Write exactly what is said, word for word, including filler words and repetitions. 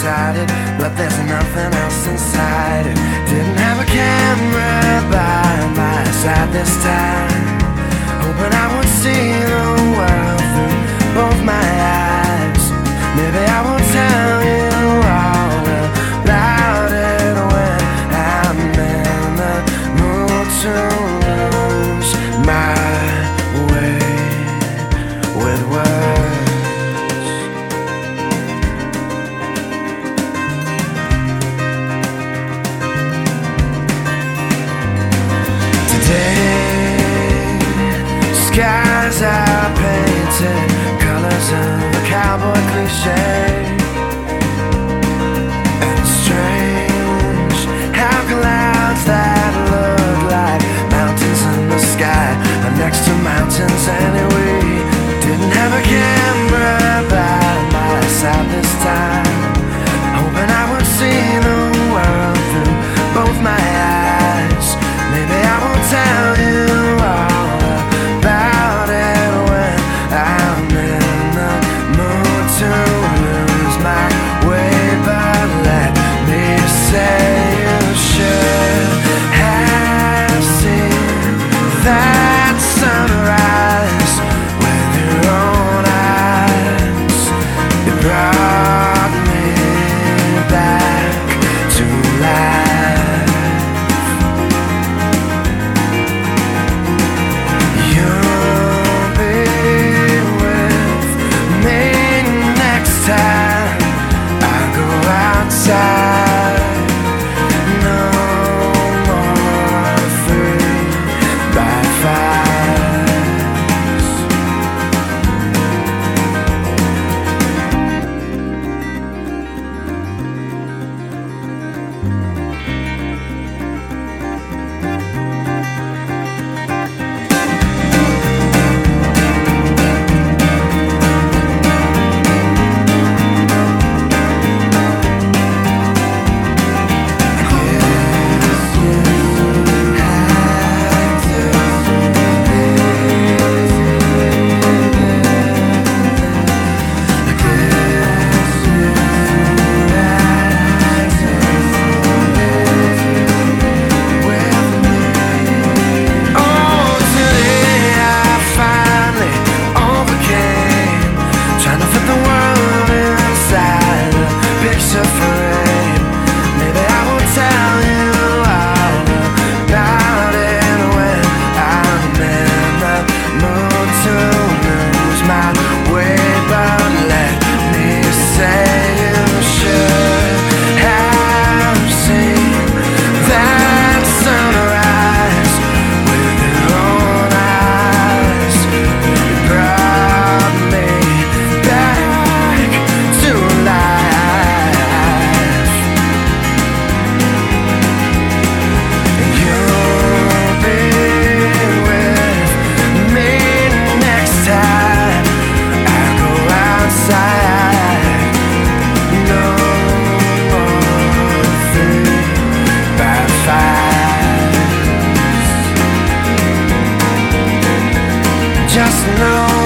excited, but there's nothing else inside it. Didn't have a camera by my side this time, hoping I would see the world through both my eyes. Maybe I will tell you all about it when I'm in the mood to lose my way with words. Skies are painted colors of a cowboy cliche, and it's strange how clouds that look like mountains in the sky are next to mountains anyway. Didn't have a camera by my side this time, hoping I would see the world through both my eyes. Maybe I will tell you all about it when I'm in the mood to lose my way. But let me say you should have seen that sunrise with your own eyes. It brought me back to life. Just know